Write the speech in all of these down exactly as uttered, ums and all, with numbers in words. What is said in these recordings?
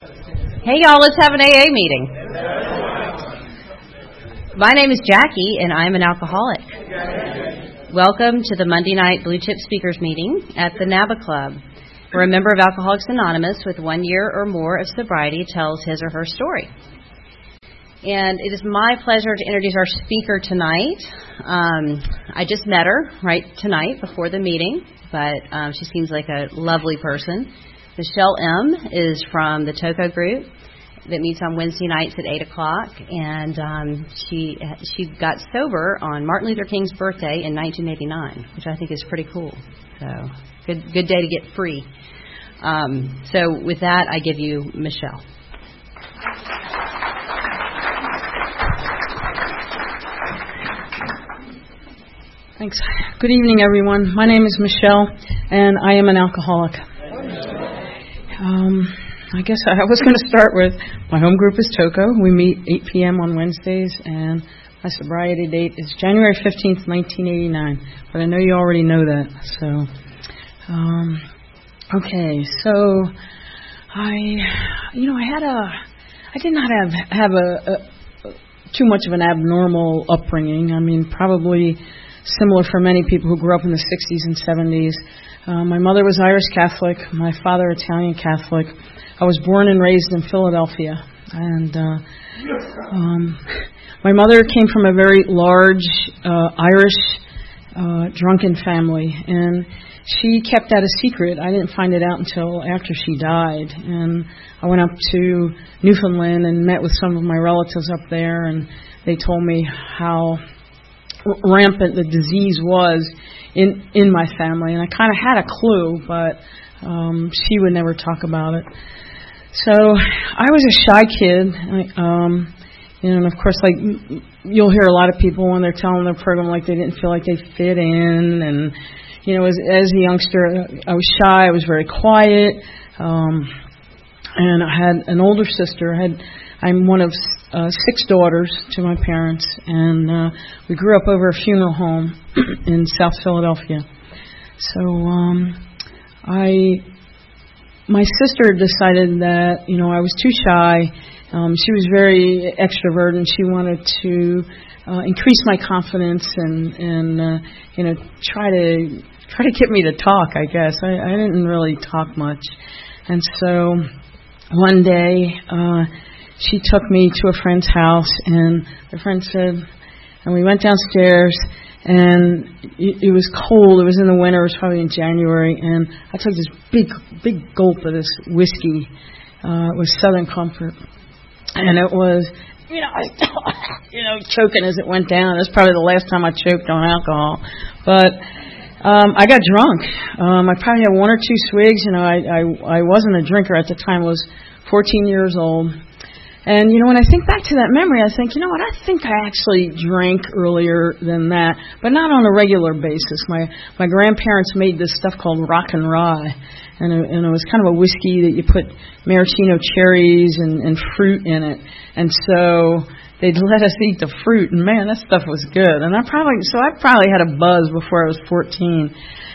Hey y'all, let's have an A A meeting. My name is Jackie and I'm an alcoholic. Welcome to the Monday night Blue Chip Speakers meeting at the NABA Club, where a member of Alcoholics Anonymous with one year or more of sobriety tells his or her story. And it is my pleasure to introduce our speaker tonight. Um, I just met her right tonight before the meeting, but um, she seems like a lovely person. Michelle M. is from the TOCO group that meets on Wednesday nights at eight o'clock, and um, she she got sober on Martin Luther King's birthday in nineteen eighty-nine, which I think is pretty cool. So good good day to get free. Um, so with that, I give you Michelle. Thanks. Good evening, everyone. My name is Michelle, and I am an alcoholic. Um, I guess I was going to start with my home group is TOCO. We meet eight p.m. on Wednesdays, and my sobriety date is January fifteenth, nineteen eighty-nine. But I know you already know that. So, um, okay. So, I, you know, I had a, I did not have have a, a too much of an abnormal upbringing. I mean, probably similar for many people who grew up in the sixties and seventies. Uh, my mother was Irish Catholic, my father Italian Catholic. I was born and raised in Philadelphia, and uh, um, my mother came from a very large uh, Irish uh, drunken family, and she kept that a secret. I didn't find it out until after she died, and I went up to Newfoundland and met with some of my relatives up there, and they told me how rampant the disease was in in my family, and I kind of had a clue, but um, she would never talk about it. So I was a shy kid, um, and of course, like you'll hear a lot of people when they're telling their program, like they didn't feel like they fit in, and you know, as, as a youngster, I was shy, I was very quiet, um, and I had an older sister. I had I'm one of uh, six daughters to my parents, and uh, we grew up over a funeral home in South Philadelphia. So um, I, my sister decided that, you know, I was too shy. Um, she was very extroverted, and she wanted to uh, increase my confidence and, and uh, you know, try to try to get me to talk. I guess I, I didn't really talk much, and so one day. Uh, She took me to a friend's house, and the friend said, and we went downstairs, and it, it was cold. It was in the winter. It was probably in January, and I took this big, big gulp of this whiskey. Uh, it was Southern Comfort, and it was, you know, I, you know, choking as it went down. It was probably the last time I choked on alcohol, but um, I got drunk. Um, I probably had one or two swigs. You know, I, I, I wasn't a drinker at the time. I was fourteen years old. And, you know, when I think back to that memory, I think, you know what, I think I actually drank earlier than that, but not on a regular basis. My my grandparents made this stuff called Rock and Rye, and it, and it was kind of a whiskey that you put maraschino cherries and, and fruit in it. And so they'd let us eat the fruit, and, man, that stuff was good. And I probably, so I probably had a buzz before I was fourteen.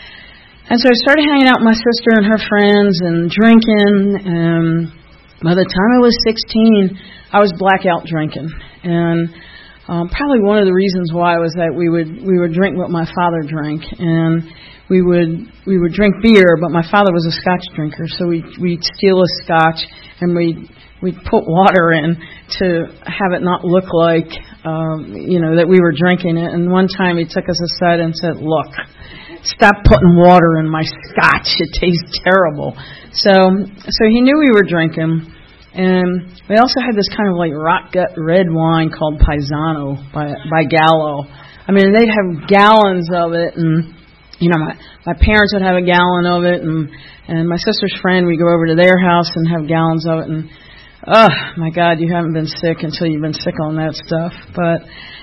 And so I started hanging out with my sister and her friends and drinking, and by the time I was sixteen, I was blackout drinking, and um, probably one of the reasons why was that we would we would drink what my father drank, and we would we would drink beer, but my father was a Scotch drinker, so we we'd steal a Scotch and we we'd, we'd put water in to have it not look like um, you know that we were drinking it. And one time he took us aside and said, "Look, stop putting water in my Scotch. It tastes terrible." So so he knew we were drinking. And we also had this kind of like rock gut red wine called Paisano by by Gallo. I mean, they'd have gallons of it, and you know, my my parents would have a gallon of it, and and my sister's friend, we'd go over to their house and have gallons of it, and oh my God, you haven't been sick until you've been sick on that stuff. But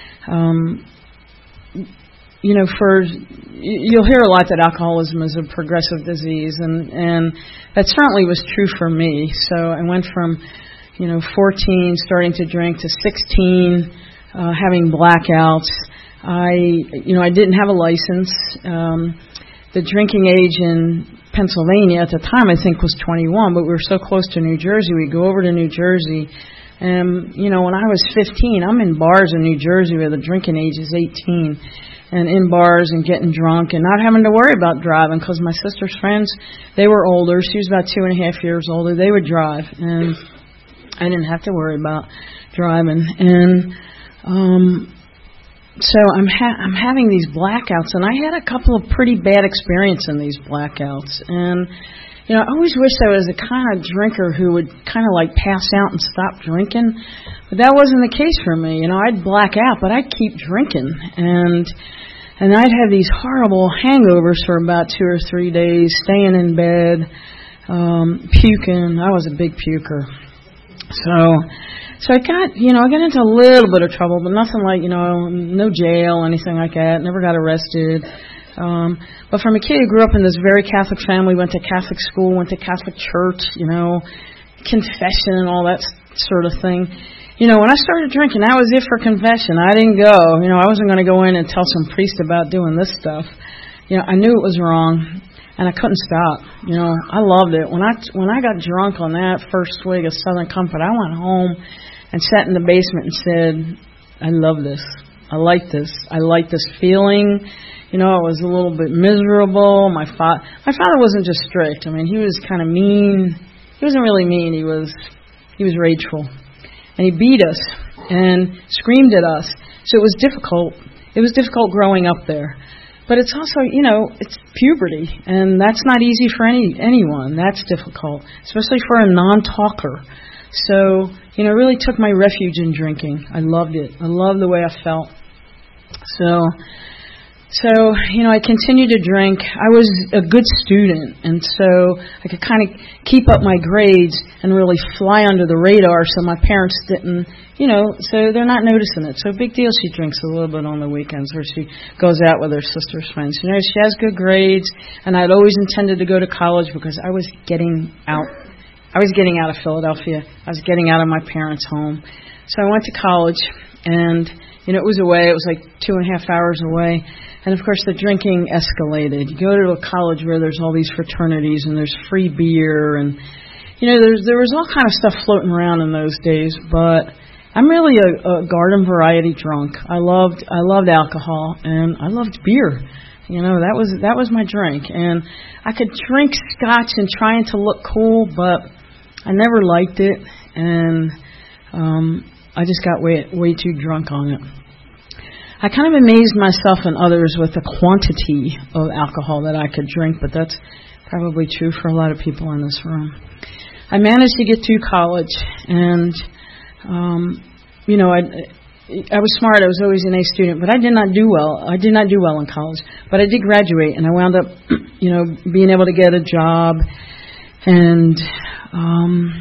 um, you know, for you'll hear a lot that alcoholism is a progressive disease, and and that certainly was true for me. So I went from, you know, fourteen starting to drink to sixteen uh, having blackouts. I, you know, I didn't have a license. Um, the drinking age in Pennsylvania at the time, I think, was twenty-one, but we were so close to New Jersey. We'd go over to New Jersey. And, you know, when I was fifteen, I'm in bars in New Jersey where the drinking age is eighteen, and in bars and getting drunk and not having to worry about driving because my sister's friends, they were older. She was about two and a half years older. They would drive, and I didn't have to worry about driving. And um, so I'm ha- I'm having these blackouts, and I had a couple of pretty bad experiences in these blackouts. And you know, I always wished I was the kind of drinker who would kind of like pass out and stop drinking, but that wasn't the case for me. You know, I'd black out, but I'd keep drinking, and and I'd have these horrible hangovers for about two or three days, staying in bed, um, puking. I was a big puker, so so I got you know I got into a little bit of trouble, but nothing like you know no jail, anything like that. Never got arrested. Um, but from a kid who grew up in this very Catholic family, went to Catholic school, went to Catholic church, you know, confession and all that sort of thing. You know, when I started drinking, that was it for confession. I didn't go. You know, I wasn't going to go in and tell some priest about doing this stuff. You know, I knew it was wrong, and I couldn't stop. You know, I loved it. When I when I got drunk on that first swig of Southern Comfort, I went home and sat in the basement and said, I love this. I like this. I like this feeling. You know, I was a little bit miserable. My fa- my father wasn't just strict. I mean, he was kind of mean. He wasn't really mean. He was he was rageful. And he beat us and screamed at us. So it was difficult. It was difficult growing up there. But it's also, you know, it's puberty. And that's not easy for any anyone. That's difficult, especially for a non-talker. So, you know, I really took my refuge in drinking. I loved it. I loved the way I felt. So... So, you know, I continued to drink. I was a good student, and so I could kind of keep up my grades and really fly under the radar so my parents didn't, you know, so they're not noticing it. So big deal, she drinks a little bit on the weekends, or she goes out with her sister's friends. You know, she has good grades, and I'd always intended to go to college because I was getting out. I was getting out of Philadelphia. I was getting out of my parents' home. So I went to college, and, you know, it was away. It was like two and a half hours away. And, of course, the drinking escalated. You go to a college where there's all these fraternities and there's free beer. And, you know, there's, there was all kind of stuff floating around in those days. But I'm really a, a garden variety drunk. I loved I loved alcohol, and I loved beer. You know, that was that was my drink. And I could drink scotch and trying to look cool, but I never liked it. And um, I just got way way too drunk on it. I kind of amazed myself and others with the quantity of alcohol that I could drink, but that's probably true for a lot of people in this room. I managed to get through college, and, um, you know, I, I was smart. I was always an A student, but I did not do well. I did not do well in college, but I did graduate, and I wound up, you know, being able to get a job, and um,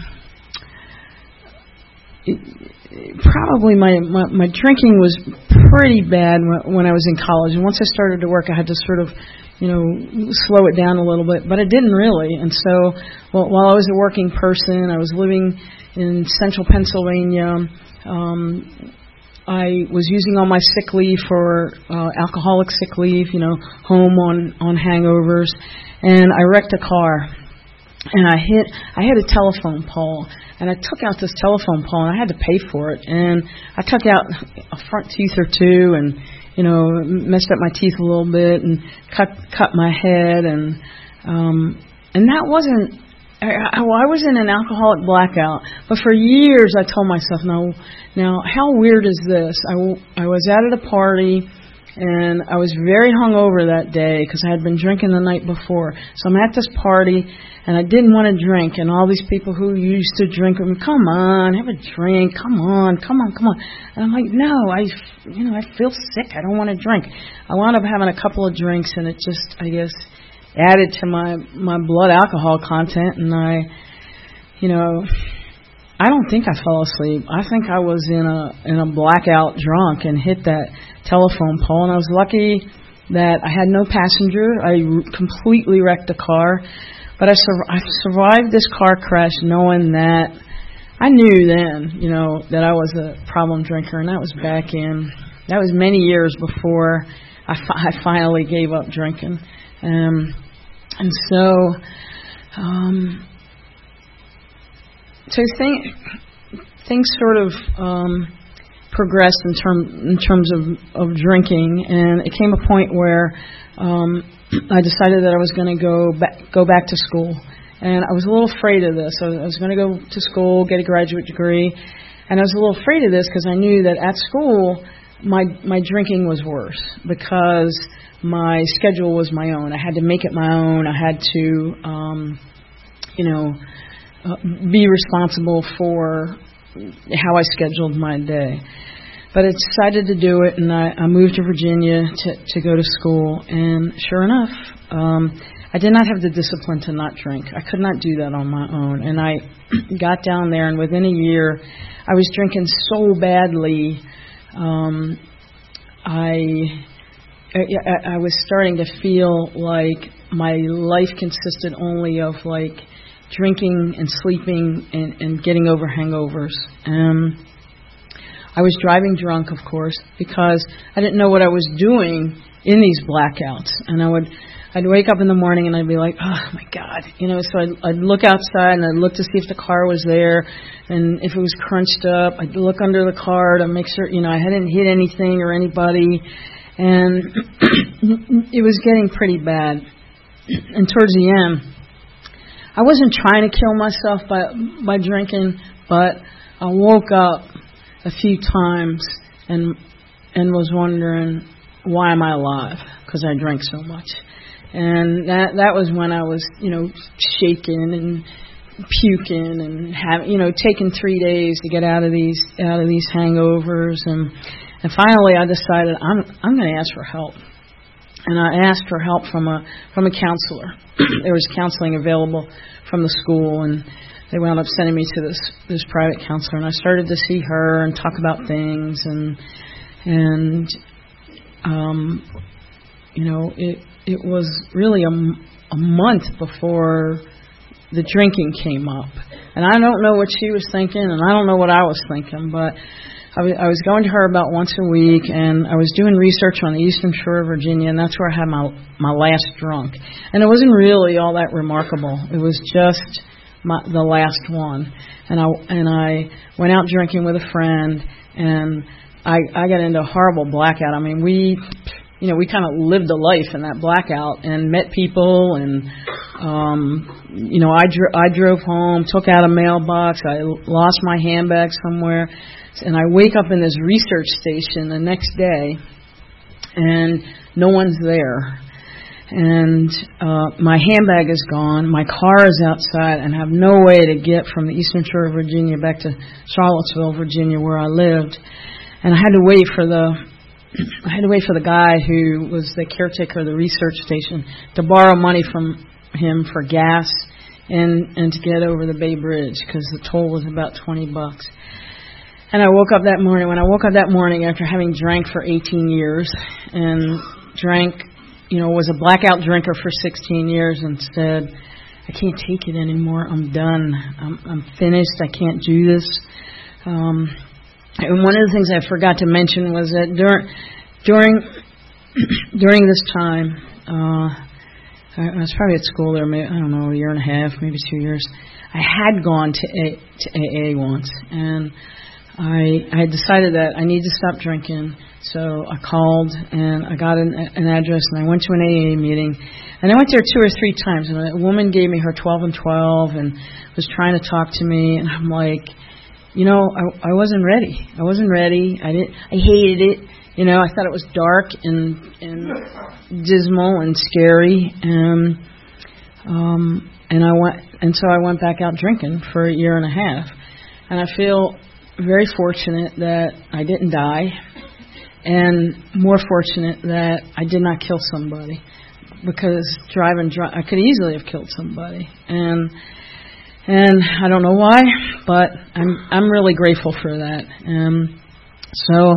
it, probably my, my, my drinking was pretty bad when I was in college. And once I started to work, I had to sort of, you know, slow it down a little bit. But I didn't really. And so well, while I was a working person, I was living in central Pennsylvania. Um, I was using all my sick leave for uh, alcoholic sick leave, you know, home on, on hangovers. And I wrecked a car. And I hit, I hit a telephone pole, and I took out this telephone pole, and I had to pay for it. And I took out a front tooth or two, and you know, messed up my teeth a little bit, and cut cut my head, and um, and that wasn't. I, I was in an alcoholic blackout, but for years I told myself, now, now, how weird is this? I, I was out at a party. And I was very hungover that day because I had been drinking the night before. So I'm at this party, and I didn't want to drink. And all these people who used to drink with me, come on, have a drink, come on, come on, come on. And I'm like, no, I, you know, I feel sick. I don't want to drink. I wound up having a couple of drinks, and it just, I guess, added to my my blood alcohol content. And I, you know, I don't think I fell asleep. I think I was in a in a blackout drunk and hit that telephone pole, and I was lucky that I had no passenger. I completely wrecked the car, but I, sur- I survived this car crash knowing that I knew then, you know, that I was a problem drinker, and that was back in, that was many years before I, fi- I finally gave up drinking. Um, and so, um, so I think things sort of um, progressed in, term, in terms of, of drinking, and it came a point where um, I decided that I was going to go back, go back to school. And I was a little afraid of this. I was going to go to school, get a graduate degree, and I was a little afraid of this because I knew that at school my my drinking was worse because my schedule was my own. I had to make it my own. I had to, um, you know, uh, be responsible for how I scheduled my day. But I decided to do it, and I, I moved to Virginia to, to go to school. And sure enough, um, I did not have the discipline to not drink. I could not do that on my own. And I got down there, and within a year, I was drinking so badly. Um, I, I I was starting to feel like my life consisted only of like drinking and sleeping and, and getting over hangovers. Um, I was driving drunk, of course, because I didn't know what I was doing in these blackouts. And I would, I'd wake up in the morning and I'd be like, oh my God, you know. So I'd, I'd look outside and I'd look to see if the car was there, and if it was crunched up, I'd look under the car to make sure, you know, I hadn't hit anything or anybody. And it was getting pretty bad. And towards the end, I wasn't trying to kill myself by by drinking, but I woke up a few times and and was wondering, why am I alive? Because I drank so much. And that that was when I was, you know, shaking and puking and have, you know, taking three days to get out of these out of these hangovers. And and finally I decided I'm I'm going to ask for help. And I asked for help from a from a counselor. There was counseling available from the school, and they wound up sending me to this this private counselor, and I started to see her and talk about things, and and um, you know, it it was really a, a month before the drinking came up, and I don't know what she was thinking, and I don't know what I was thinking, but I was, I was going to her about once a week, and I was doing research on the Eastern Shore of Virginia, and that's where I had my my last drunk, and it wasn't really all that remarkable. It was just My, the last one, and I and I went out drinking with a friend, and I I got into a horrible blackout. I mean, we, you know, we kind of lived a life in that blackout and met people, and um, you know, I dro- I drove home, took out a mailbox, I lost my handbag somewhere, and I wake up in this research station the next day, and no one's there. And uh, my handbag is gone, my car is outside, and I have no way to get from the Eastern Shore of Virginia back to Charlottesville, Virginia, where I lived. And I had to wait for the I had to wait for the guy who was the caretaker of the research station to borrow money from him for gas and and to get over the Bay Bridge, because the toll was about twenty bucks. And I woke up that morning. When I woke up that morning after having drank for eighteen years and drank, you know, was a blackout drinker for sixteen years, and said, I can't take it anymore. I'm done. I'm, I'm finished. I can't do this. Um, and one of the things I forgot to mention was that during during during this time, uh, I was probably at school there, maybe, I don't know, a year and a half, maybe two years. I had gone to A, to A A once, and I, I had decided that I need to stop drinking. So I called and I got an, an address, and I went to an A A meeting, and I went there two or three times, and a woman gave me her twelve and twelve and was trying to talk to me, and I'm like, you know, I, I wasn't ready. I wasn't ready. I didn't. I hated it. You know, I thought it was dark and and dismal and scary, and um, and I went, and so I went back out drinking for a year and a half, and I feel very fortunate that I didn't die. And more fortunate that I did not kill somebody, because driving drunk, I could easily have killed somebody, and and I don't know why, but I'm I'm really grateful for that. Um, so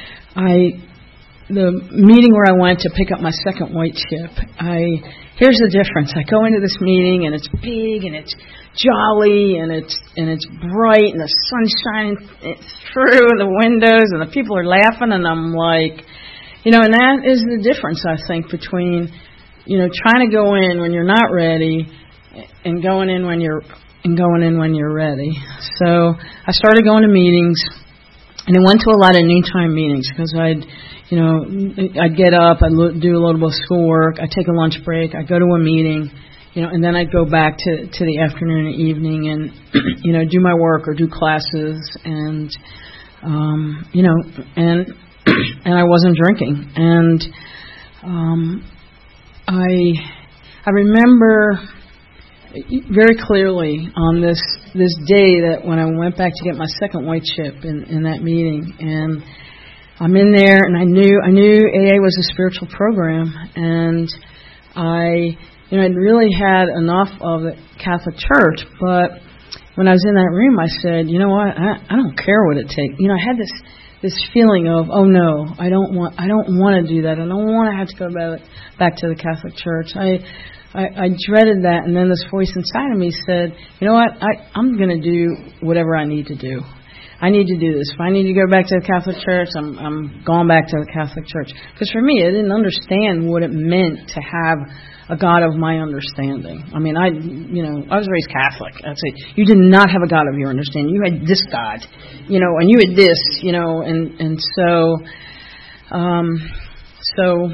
I the meeting where I went to pick up my second white chip, I here's the difference. I go into this meeting, and it's big and it's jolly and it's and it's bright and the sun's shining through the windows and the people are laughing, and I'm like, you know, and that is the difference, I think, between you know, trying to go in when you're not ready, and going in when you're and going in when you're ready. So I started going to meetings, and I went to a lot of noontime meetings because I'd, you know, I'd get up, I'd do a little bit of schoolwork, I'd take a lunch break, I'd go to a meeting, you know, and then I'd go back to, to the afternoon and evening and, you know, do my work or do classes and, um, you know, and and I wasn't drinking. And um, I I remember very clearly on this this day that when I went back to get my second white chip in, in that meeting, and I'm in there, and I knew I knew A A was a spiritual program, and I you know I'd really had enough of the Catholic Church, but when I was in that room, I said, you know what, I, I don't care what it takes. You know, I had this this feeling of, oh no, I don't want I don't want to do that. I don't want to have to go back back to the Catholic Church. I I, I dreaded that, and then this voice inside of me said, you know what, I, I'm going to do whatever I need to do. I need to do this. If I need to go back to the Catholic Church, I'm, I'm going back to the Catholic Church. Because for me, I didn't understand what it meant to have a God of my understanding. I mean, I, you know, I was raised Catholic. I'd say, you did not have a God of your understanding. You had this God, you know, and you had this, you know, and, and so, um, so...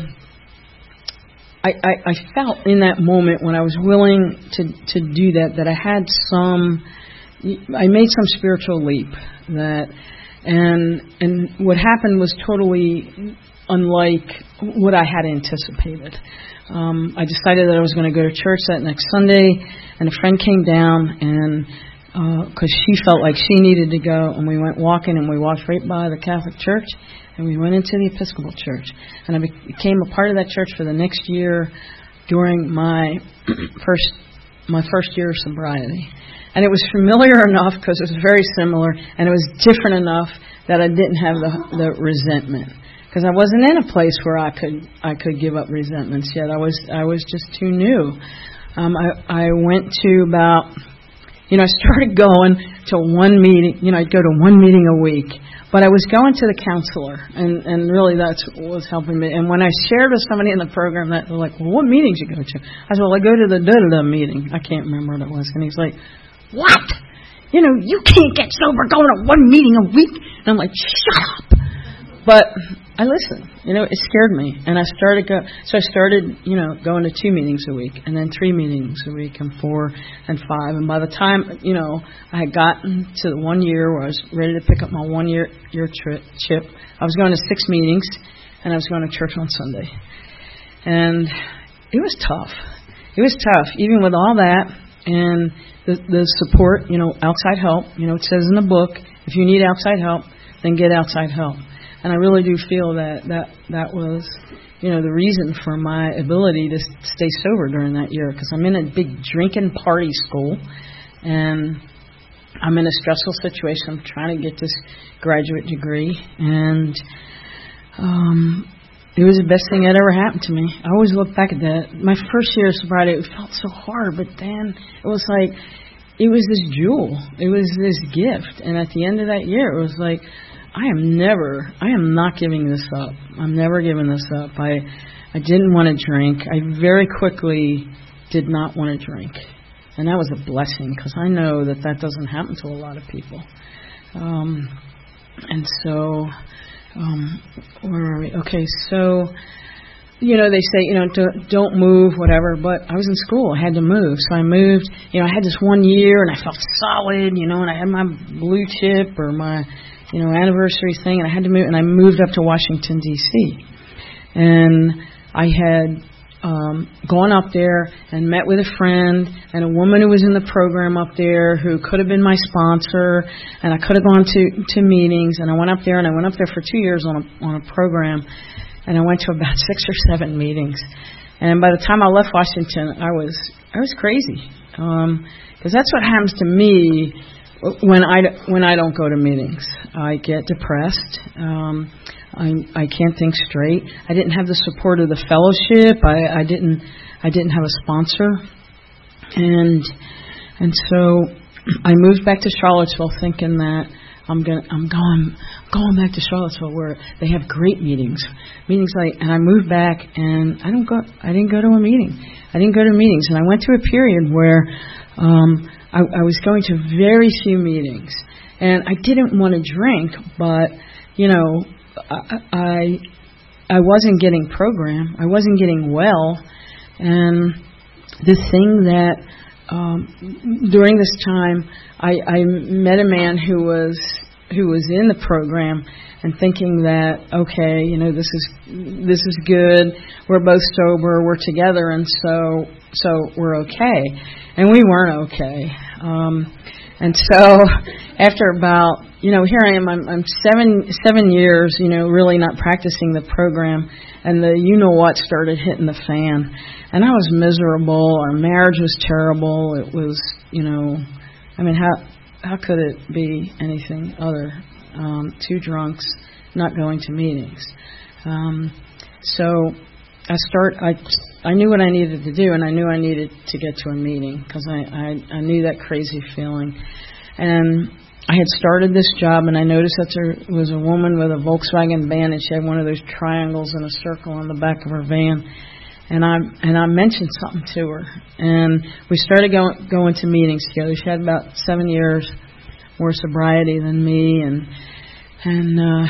I, I, I felt in that moment when I was willing to, to do that, that I had some, I made some spiritual leap. That, and and what happened was totally unlike what I had anticipated. Um, I decided that I was going to go to church that next Sunday, and a friend came down, and because uh, she felt like she needed to go, and we went walking, and we walked right by the Catholic Church. And we went into the Episcopal Church. And I became a part of that church for the next year during my first my first year of sobriety. And it was familiar enough because it was very similar, and it was different enough that I didn't have the, the resentment. Because I wasn't in a place where I could I could give up resentments yet. I was I was just too new. Um, I, I went to about, you know, I started going to one meeting. You know, I'd go to one meeting a week. But I was going to the counselor, and, and really that's what was helping me. And when I shared with somebody in the program, that they're like, well, what meetings you go to? I said, well, I go to the da-da-da meeting. I can't remember what it was. And he's like, what? You know, you can't get sober going to one meeting a week. And I'm like, shut up. But I listened. You know, it scared me. And I started go. So I started, you know, going to two meetings a week, and then three meetings a week, and four and five. And by the time, you know, I had gotten to the one year where I was ready to pick up my one year year trip, chip, I was going to six meetings, and I was going to church on Sunday. And it was tough. It was tough, even with all that and the the support. You know, outside help. You know, it says in the book, if you need outside help, then get outside help. And I really do feel that, that that was, you know, the reason for my ability to stay sober during that year. Because I'm in a big drinking party school, and I'm in a stressful situation. I'm trying to get this graduate degree, and um, it was the best thing that ever happened to me. I always look back at that. My first year of sobriety, it felt so hard, but then it was like, it was this jewel. It was this gift. And at the end of that year, it was like, I am never, I am not giving this up. I'm never giving this up. I I didn't want to drink. I very quickly did not want to drink. And that was a blessing, because I know that that doesn't happen to a lot of people. Um, and so, um, where are we? Okay, so, you know, they say, you know, don't, don't move, whatever. But I was in school. I had to move. So I moved. You know, I had this one year, and I felt solid, you know, and I had my blue chip or my, you know, anniversary thing, and I had to move, and I moved up to Washington, D C And I had um, gone up there and met with a friend and a woman who was in the program up there who could have been my sponsor, and I could have gone to, to meetings, and I went up there, and I went up there for two years on a, on a program, and I went to about six or seven meetings. And by the time I left Washington, I was I was crazy, um, because that's what happens to me when I, when I don't go to meetings. I get depressed. Um, I I can't think straight. I didn't have the support of the fellowship. I, I didn't I didn't have a sponsor, and and so I moved back to Charlottesville thinking that I'm going I'm going going back to Charlottesville where they have great meetings. Meetings like, and I moved back and I don't go, I didn't go to a meeting. I didn't go to meetings. And I went through a period where um, I, I was going to very few meetings. And I didn't want to drink, but, you know, I, I, I wasn't getting program. I wasn't getting well. And the thing that um, during this time, I, I met a man who was who was in the program and thinking that, okay, you know, this is this is good. We're both sober. We're together, and so so we're okay. And we weren't okay. Um, and so after about, you know, here I am. I'm, I'm seven seven years, you know, really not practicing the program, and the you know what started hitting the fan, and I was miserable. Our marriage was terrible. It was, you know, I mean, how. How could it be anything other? Um, two drunks not going to meetings. Um, so I start. I I knew what I needed to do, and I knew I needed to get to a meeting because I, I I knew that crazy feeling. And I had started this job, and I noticed that there was a woman with a Volkswagen van, and she had one of those triangles in a circle on the back of her van. And I and I mentioned something to her, and we started going going to meetings together. She had about seven years more sobriety than me, and and uh,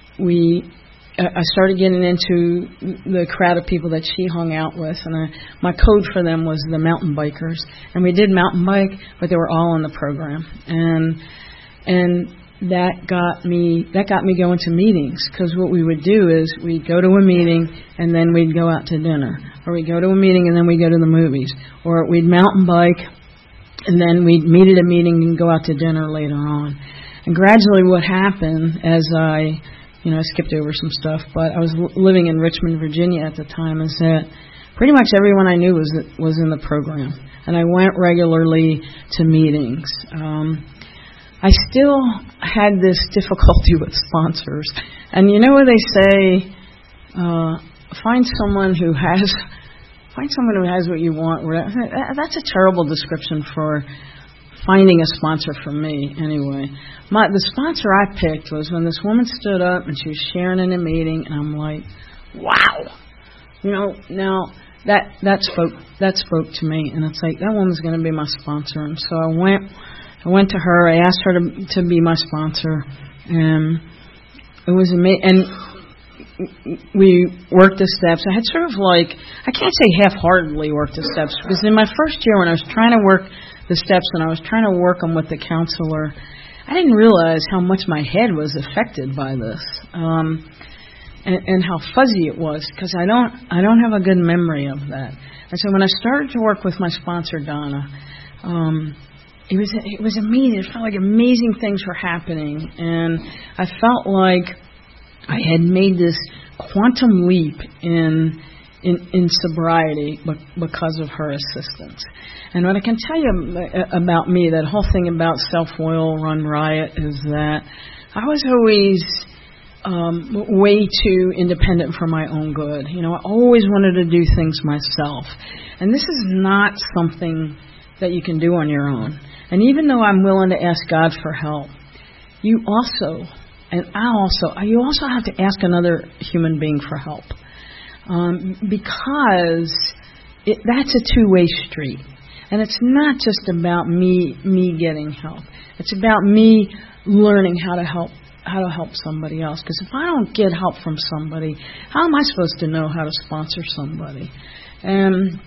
we I started getting into the crowd of people that she hung out with, and I, my code for them was the mountain bikers, and we did mountain bike, but they were all in the program, and and. That got me. That got me going to meetings, because what we would do is we'd go to a meeting and then we'd go out to dinner, or we'd go to a meeting and then we'd go to the movies, or we'd mountain bike and then we'd meet at a meeting and go out to dinner later on. And gradually, what happened as I, you know, I skipped over some stuff, but I was living in Richmond, Virginia at the time, is that pretty much everyone I knew was was in the program, and I went regularly to meetings. Um, I still had this difficulty with sponsors. And you know what they say, uh, find someone who has find someone who has what you want. That's a terrible description for finding a sponsor for me, anyway. My, the sponsor I picked was when this woman stood up and she was sharing in a meeting, and I'm like, wow. You know, now that that spoke that spoke to me, and it's like, that woman's going to be my sponsor. And so I went I went to her. I asked her to to be my sponsor, and it was amazing. And we worked the steps. I had sort of like, I can't say half-heartedly worked the steps, because in my first year when I was trying to work the steps and I was trying to work them with the counselor, I didn't realize how much my head was affected by this, um, and, and how fuzzy it was, because I don't I don't have a good memory of that. And so when I started to work with my sponsor, Donna, um, it was it was amazing. It felt like amazing things were happening, and I felt like I had made this quantum leap in in, in sobriety because of her assistance. And what I can tell you about me, that whole thing about self-will run riot, is that I was always um, way too independent for my own good. You know, I always wanted to do things myself. And this is not something that you can do on your own. And even though I'm willing to ask God for help, you also... And I also, you also have to ask another human being for help, um, because it, that's a two-way street. And it's not just about me me getting help. It's about me learning how to help how to help somebody else. Because if I don't get help from somebody, how am I supposed to know how to sponsor somebody? And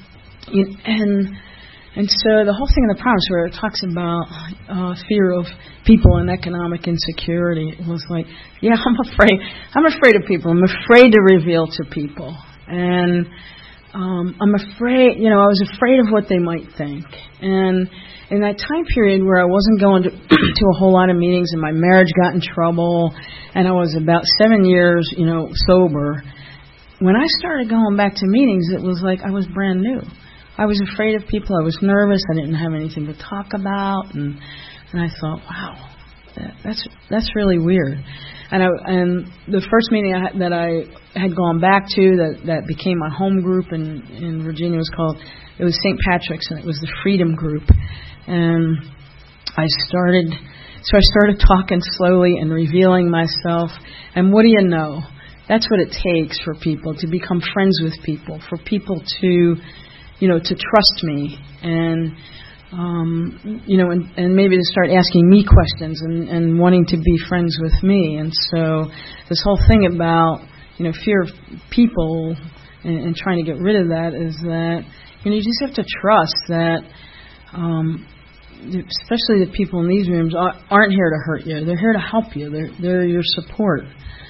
and. And so the whole thing in the promise, where it talks about uh, fear of people and economic insecurity, it was like, yeah, I'm afraid. I'm afraid of people. I'm afraid to reveal to people, and um, I'm afraid. You know, I was afraid of what they might think. And in that time period where I wasn't going to, to a whole lot of meetings, and my marriage got in trouble, and I was about seven years, you know, sober. When I started going back to meetings, it was like I was brand new. I was afraid of people. I was nervous. I didn't have anything to talk about, and and I thought, wow, that, that's that's really weird. And I, and the first meeting I, that I had gone back to that, that became my home group in in Virginia was called, it was Saint Patrick's, and it was the Freedom Group. And I started so I started talking slowly and revealing myself. And what do you know? That's what it takes for people to become friends with people, for people to, you know, to trust me and, um, you know, and, and maybe to start asking me questions and, and wanting to be friends with me. And so this whole thing about, you know, fear of people and, and trying to get rid of that is that, you know, you just have to trust that, um, especially the people in these rooms aren't here to hurt you. They're here to help you. They're they're your support.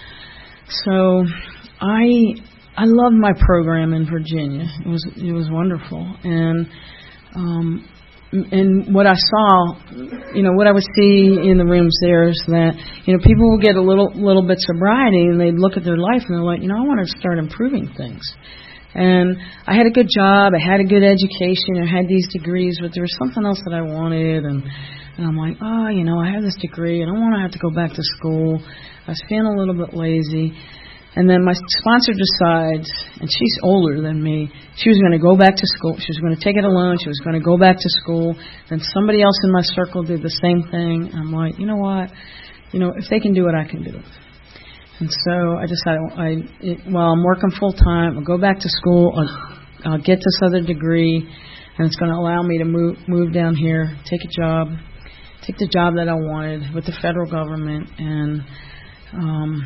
So I I loved my program in Virginia. It was it was wonderful. And um, and what I saw, you know, what I would see in the rooms there is that, you know, people would get a little little bit sobriety and they'd look at their life and they're like, you know, I want to start improving things. And I had a good job, I had a good education, I had these degrees, but there was something else that I wanted, and, and I'm like, oh, you know, I have this degree, I don't want to have to go back to school. I was feeling a little bit lazy. And then my sponsor decides, and she's older than me, she was going to go back to school. She was going to take it alone. She was going to go back to school. Then somebody else in my circle did the same thing. I'm like, you know what? You know, if they can do it, I can do it. And so I decided, I, it, while I'm working full time, I'll go back to school, I'll, I'll get this other degree, and it's going to allow me to move move down here, take a job, take the job that I wanted with the federal government, and um,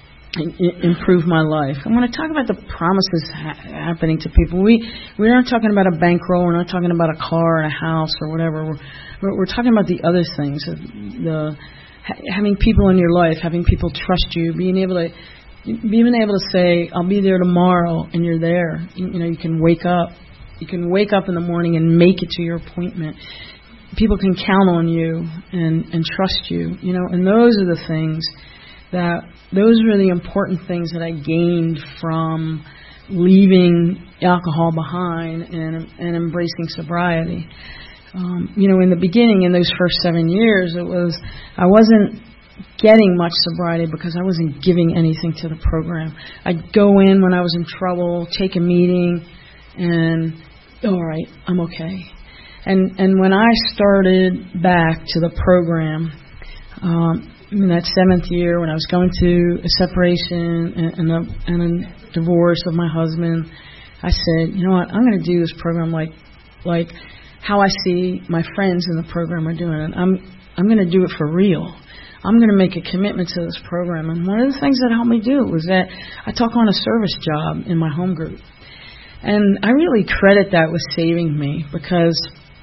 I- improve my life. I want to talk about the promises ha- happening to people. We we aren't talking about a bankroll. We're not talking about a car and a house or whatever. We're we're, we're talking about the other things, the having people in your life, having people trust you, being able to, being able to say, I'll be there tomorrow, and you're there. You, you know, you can wake up. You can wake up in the morning and make it to your appointment. People can count on you and, and trust you. You know, and those are the things that, those are the important things that I gained from leaving alcohol behind and, and embracing sobriety. Um, you know, in the beginning, in those first seven years, it was, I wasn't getting much sobriety because I wasn't giving anything to the program. I'd go in when I was in trouble, take a meeting, and, all right, I'm okay. And and when I started back to the program, um, in that seventh year, when I was going through a separation and, and, a, and a divorce of my husband, I said, you know what, I'm going to do this program like, like, how I see my friends in the program are doing it. I'm I'm going to do it for real. I'm going to make a commitment to this program. And one of the things that helped me do was that I took on a service job in my home group. And I really credit that with saving me, because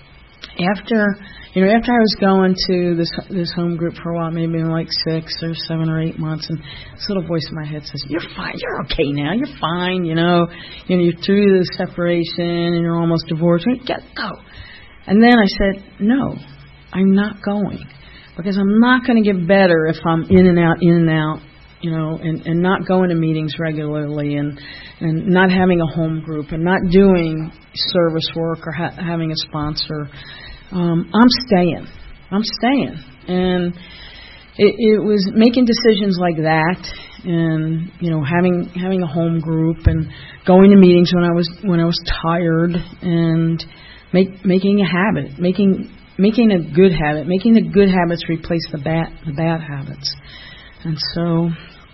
after, you know, after I was going to this this home group for a while, maybe like six or seven or eight months, and this little voice in my head says, "You're fine. You're okay now. You're fine. You know, you know, you're through the separation and you're almost divorced. Get go." And then I said, "No, I'm not going, because I'm not going to get better if I'm in and out, in and out, you know, and, and not going to meetings regularly, and and not having a home group, and not doing service work or ha- having a sponsor. Um, I'm staying. I'm staying." And it, it was making decisions like that, and you know, having having a home group and going to meetings when I was when I was tired, and make, making a habit, making making a good habit, making the good habits replace the bad the bad habits. And so,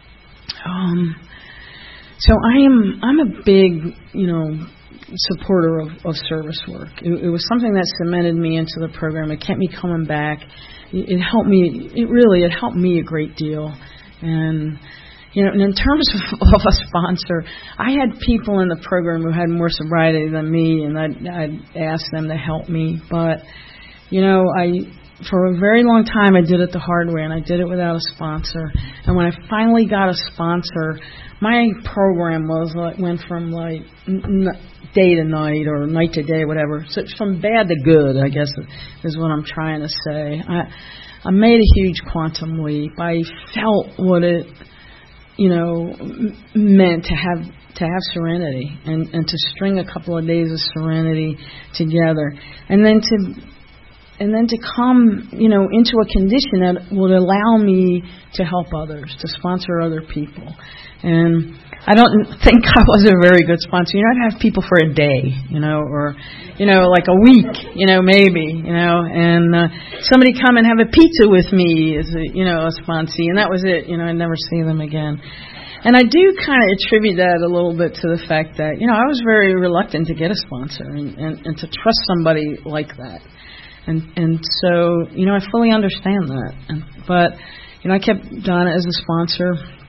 um, so I am I'm a big you know. supporter of, of service work. It, it was something that cemented me into the program. It kept me coming back. It, it helped me. It really it helped me a great deal. And you know, and in terms of, of a sponsor, I had people in the program who had more sobriety than me, and I'd, I'd ask them to help me. But you know, I for a very long time I did it the hard way, and I did it without a sponsor. And when I finally got a sponsor, my program was like went from like n- day to night or night to day, whatever. So it's from bad to good, I guess, is what I'm trying to say. I I made a huge quantum leap. I felt what it, you know, m- meant to have to have serenity, and, and to string a couple of days of serenity together, and then to and then to come, you know, into a condition that would allow me to help others, to sponsor other people. And I don't think I was a very good sponsor. You know, I'd have people for a day, you know, or, you know, like a week, you know, maybe, you know, and uh, somebody come and have a pizza with me as a, you know, a sponsee, and that was it. You know, I'd never see them again. And I do kind of attribute that a little bit to the fact that, you know, I was very reluctant to get a sponsor and, and, and to trust somebody like that. And and so, you know, I fully understand that. And, but, you know, I kept Donna as a sponsor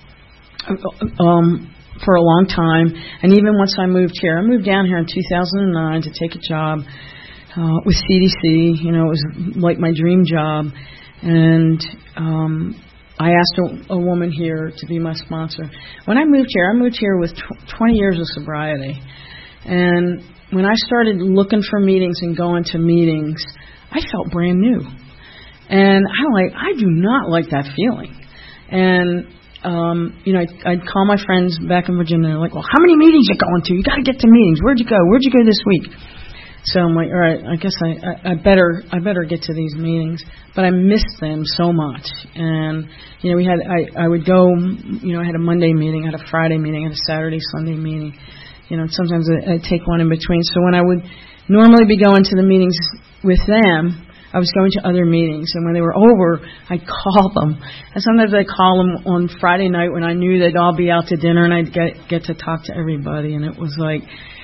um, for a long time. And even once I moved here, I moved down here in two thousand nine to take a job uh, with C D C. You know, it was like my dream job. And um, I asked a, a woman here to be my sponsor. When I moved here, I moved here with tw- twenty years of sobriety. And when I started looking for meetings and going to meetings, I felt brand new. And I'm like, I do not like that feeling. And, um, you know, I'd, I'd call my friends back in Virginia. They're like, well, how many meetings you going to? You got to get to meetings. Where'd you go? Where'd you go this week? So I'm like, all right, I guess I, I, I better I better get to these meetings. But I missed them so much. And, you know, we had I, I would go, you know, I had a Monday meeting, I had a Friday meeting, I had a Saturday, Sunday meeting. You know, sometimes I, I'd take one in between. So when I would normally be going to the meetings with them, I was going to other meetings. And when they were over, I'd call them. And sometimes I'd call them on Friday night when I knew they'd all be out to dinner, and I'd get get to talk to everybody. And it was like,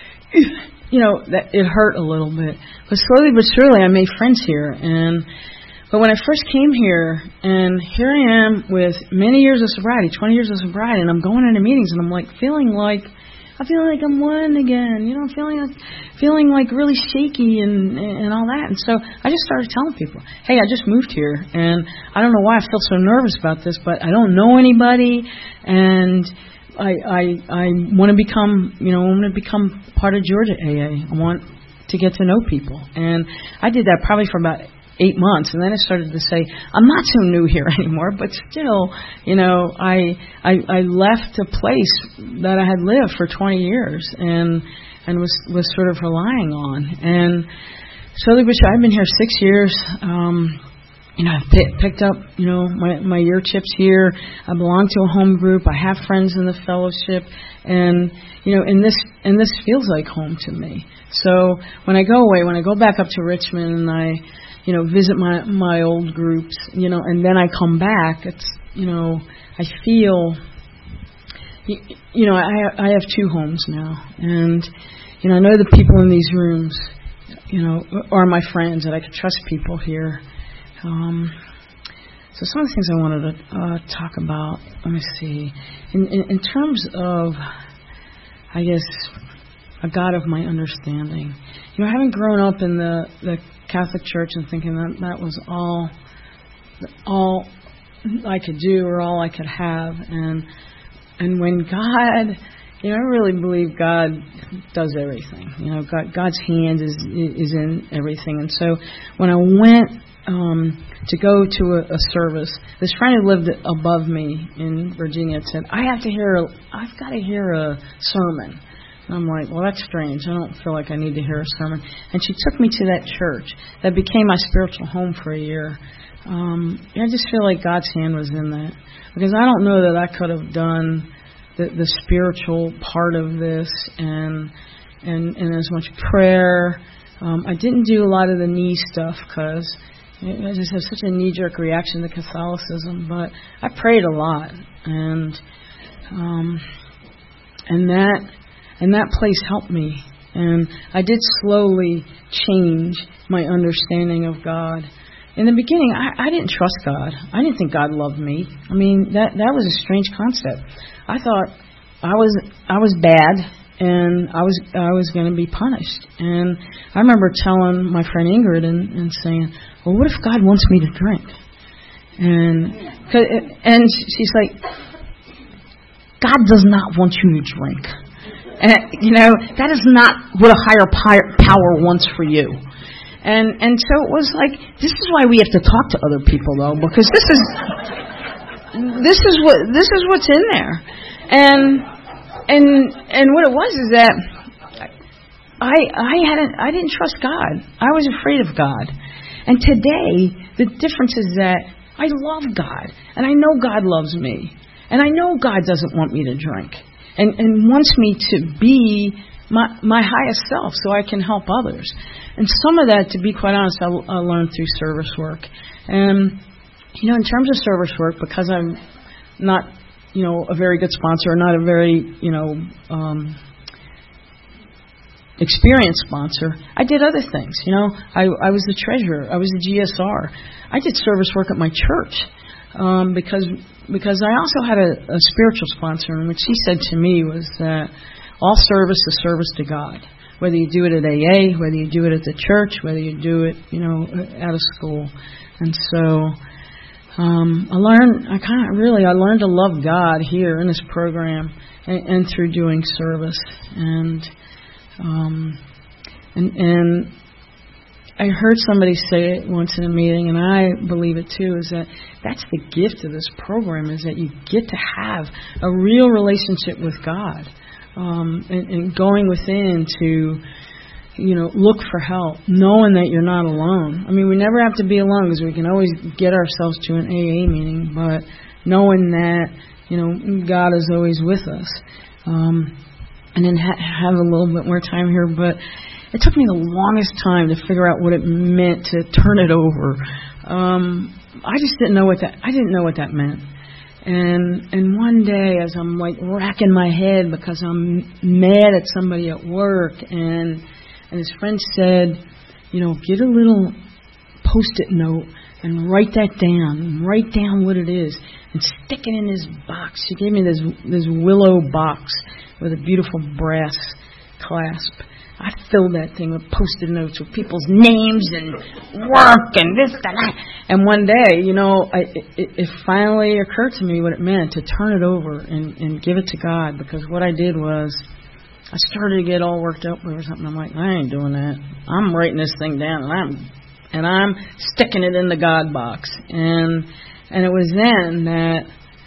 you know, that it hurt a little bit. But slowly but surely, I made friends here. And but when I first came here, and here I am with many years of sobriety, twenty years of sobriety, and I'm going into meetings, and I'm like feeling like, I feel like I'm one again, you know, feeling like, feeling like really shaky and and all that. And so I just started telling people, hey, I just moved here, and I don't know why I feel so nervous about this, but I don't know anybody, and I I I want to become, you know, I want to become part of Georgia A A. I want to get to know people, and I did that probably for about eight months, and then I started to say, I'm not so new here anymore, but still, you know, I I, I left a place that I had lived for twenty years and and was was sort of relying on. And slowly but surely, I've been here six years. Um, you know, I've p- picked up, you know, my my year chips here. I belong to a home group. I have friends in the fellowship, and you know, and this and this feels like home to me. So when I go away, when I go back up to Richmond, and I you know, visit my, my old groups, you know, and then I come back, it's, you know, I feel, you know, I, I have two homes now. And, you know, I know the people in these rooms, you know, are my friends, that I can trust people here. Um, so some of the things I wanted to uh, talk about, let me see, in, in, in terms of, I guess, a God of my understanding. You know, having grown up in the, the Catholic Church and thinking that that was all all I could do or all I could have, and and when God, you know, I really believe God does everything. You know, God, God's hand is is in everything. And so when I went um, to go to a, a service, this friend who lived above me in Virginia said, "I have to hear, a, I've got to hear a sermon." I'm like, well, that's strange. I don't feel like I need to hear a sermon. And she took me to that church that became my spiritual home for a year. Um, I just feel like God's hand was in that. Because I don't know that I could have done the, the spiritual part of this and and, and as much prayer. Um, I didn't do a lot of the knee stuff because I just have such a knee-jerk reaction to Catholicism. But I prayed a lot. And um, and that... And that place helped me. And I did slowly change my understanding of God. In the beginning, I, I didn't trust God. I didn't think God loved me. I mean, that that was a strange concept. I thought I was I was bad and I was I was going to be punished. And I remember telling my friend Ingrid and, and saying, well, what if God wants me to drink? And and she's like, God does not want you to drink. And, you know, that is not what a higher power wants for you. And and so it was like, this is why we have to talk to other people, though, because this is this is what this is what's in there. And and and what it was is that I I hadn't I didn't trust God. I was afraid of God. And today, the difference is that I love God, and I know God loves me, and I know God doesn't want me to drink, and, and wants me to be my my highest self so I can help others. And some of that, to be quite honest, I, I learned through service work. And, you know, in terms of service work, because I'm not, you know, a very good sponsor, or not a very, you know, um, experienced sponsor, I did other things. You know, I, I was the treasurer. I was the G S R. I did service work at my church um, because because I also had a, a spiritual sponsor, and what she said to me was that all service is service to God. Whether you do it at A A, whether you do it at the church, whether you do it, you know, out of school. And so um, I learned, I kind of really, I learned to love God here in this program and, and through doing service. And um, and and I heard somebody say it once in a meeting, and I believe it too, is that that's the gift of this program, is that you get to have a real relationship with God. Um, and, and going within to, you know, look for help, knowing that you're not alone. I mean, we never have to be alone because we can always get ourselves to an A A meeting, but knowing that, you know, God is always with us. Um, and then ha- have a little bit more time here, but it took me the longest time to figure out what it meant to turn it over. Um, I just didn't know what that, I didn't know what that meant. And and one day, as I'm like racking my head because I'm mad at somebody at work, and and his friend said, you know, get a little Post-it note and write that down, and write down what it is, and stick it in this box. She gave me this this willow box with a beautiful brass clasp. I filled that thing with Post-it notes with people's names and work and this and that. And one day, you know, I, it, it finally occurred to me what it meant to turn it over and, and give it to God. Because what I did was I started to get all worked up over something. I'm like, I ain't doing that. I'm writing this thing down, and I'm and I'm sticking it in the God box. And and it was then that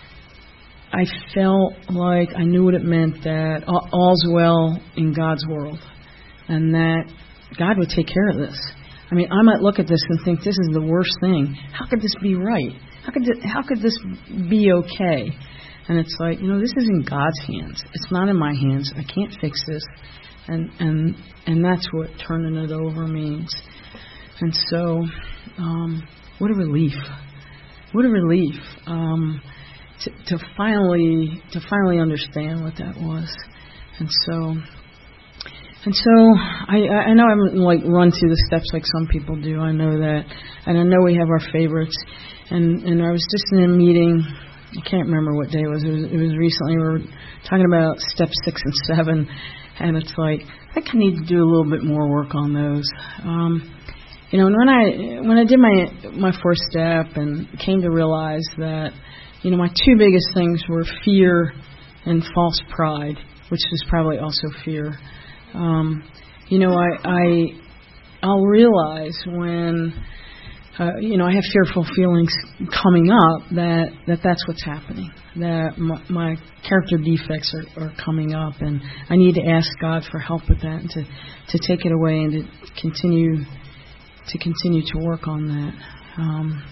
I felt like I knew what it meant, that all's well in God's world. And that God would take care of this. I mean, I might look at this and think this is the worst thing. How could this be right? How could this, how could this be okay? And it's like, you know, this is in God's hands. It's not in my hands. I can't fix this. And and and that's what turning it over means. And so, um, what a relief! What a relief um, to, to finally to finally understand what that was. And so. And so I, I know I haven't like run through the steps like some people do. I know that, and I know we have our favorites. And and I was just in a meeting. I can't remember what day it was. It was, it was recently. We were talking about step six and seven, and it's like I think I need to do a little bit more work on those. Um, you know, and when I when I did my my fourth step and came to realize that, you know, my two biggest things were fear and false pride, which is probably also fear. Um, you know, I, I, I'll realize when, uh, you know, I have fearful feelings coming up that, that that's what's happening, that my, my character defects are, are coming up, and I need to ask God for help with that, and to, to take it away and to continue, to continue to work on that. Um,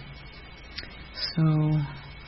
so...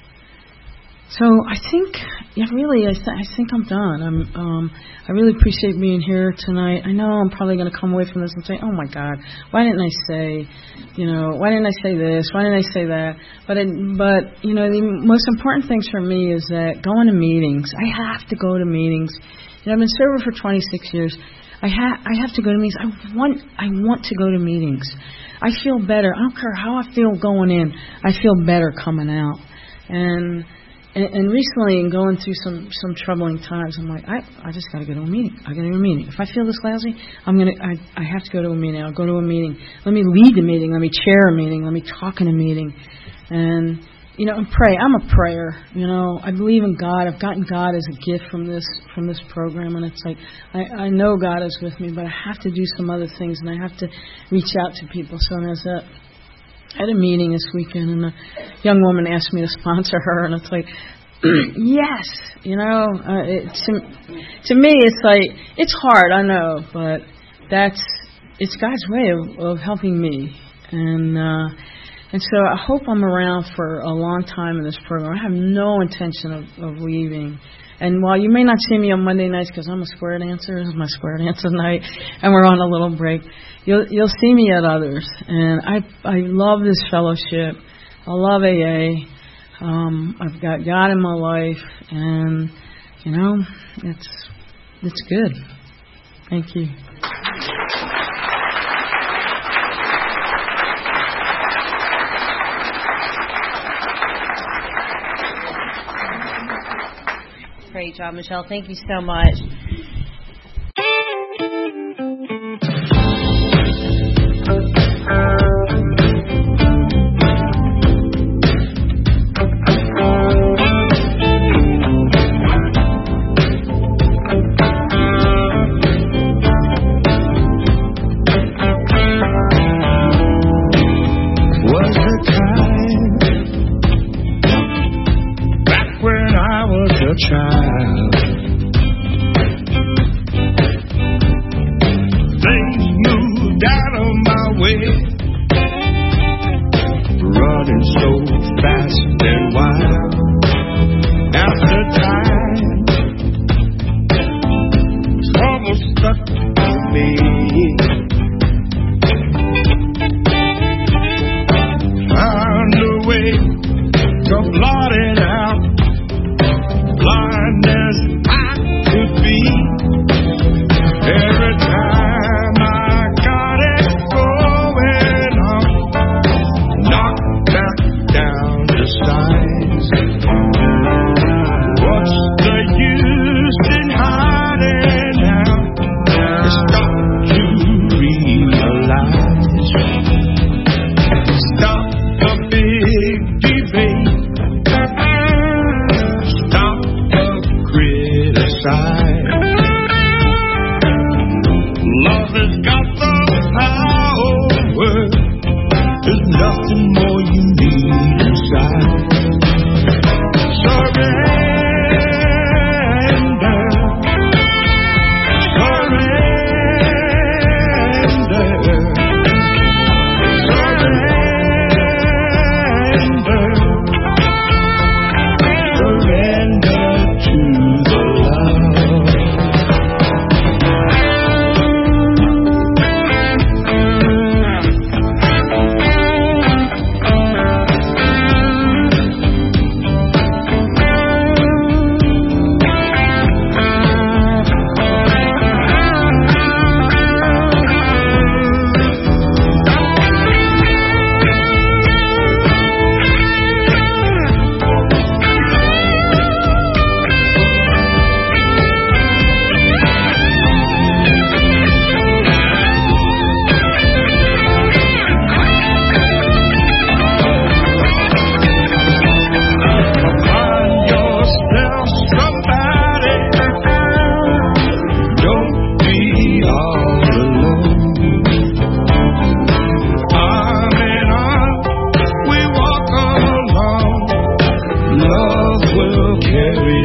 So I think, yeah, really, I, th- I think I'm done. I'm, um, I really appreciate being here tonight. I know I'm probably going to come away from this and say, oh my God, why didn't I say, you know, why didn't I say this? Why didn't I say that? But, it, but you know, the most important things for me is that going to meetings. I have to go to meetings. You know, I've been sober for twenty-six years. I ha- I have to go to meetings. I want, I want to go to meetings. I feel better. I don't care how I feel going in. I feel better coming out. And And, and recently, in going through some, some troubling times, I'm like, I I just got to go to a meeting. I got to go to a meeting. If I feel this lousy, I'm gonna I I have to go to a meeting. I'll go to a meeting. Let me lead the meeting. Let me chair a meeting. Let me talk in a meeting, and you know, and pray. I'm a prayer. You know, I believe in God. I've gotten God as a gift from this from this program, and it's like I I know God is with me, but I have to do some other things, and I have to reach out to people. So as a I had a meeting this weekend, and a young woman asked me to sponsor her, and it's like, yes, you know, uh, it, to, to me, it's like, it's hard, I know, but that's, it's God's way of, of helping me. And uh, and so I hope I'm around for a long time in this program. I have no intention of, of leaving. And while you may not see me on Monday nights because I'm a square dancer, this is my square dancer night, and we're on a little break, you'll you'll see me at others. And I I love this fellowship. I love A A. Um, I've got God in my life, and you know, it's it's good. Thank you. Great job, Michelle. Thank you so much. Child, things moved out of my way, running so fast and wild. After time, trouble stuck to me. Found a way to blot it out. Blind as I could be. Every time I got it going on, knocked back down to size. What's the use in hiding now? It's got to realize. Stop the big debate. Love has got the power. There's nothing more you need inside. Surrender, surrender, surrender to the love. Carry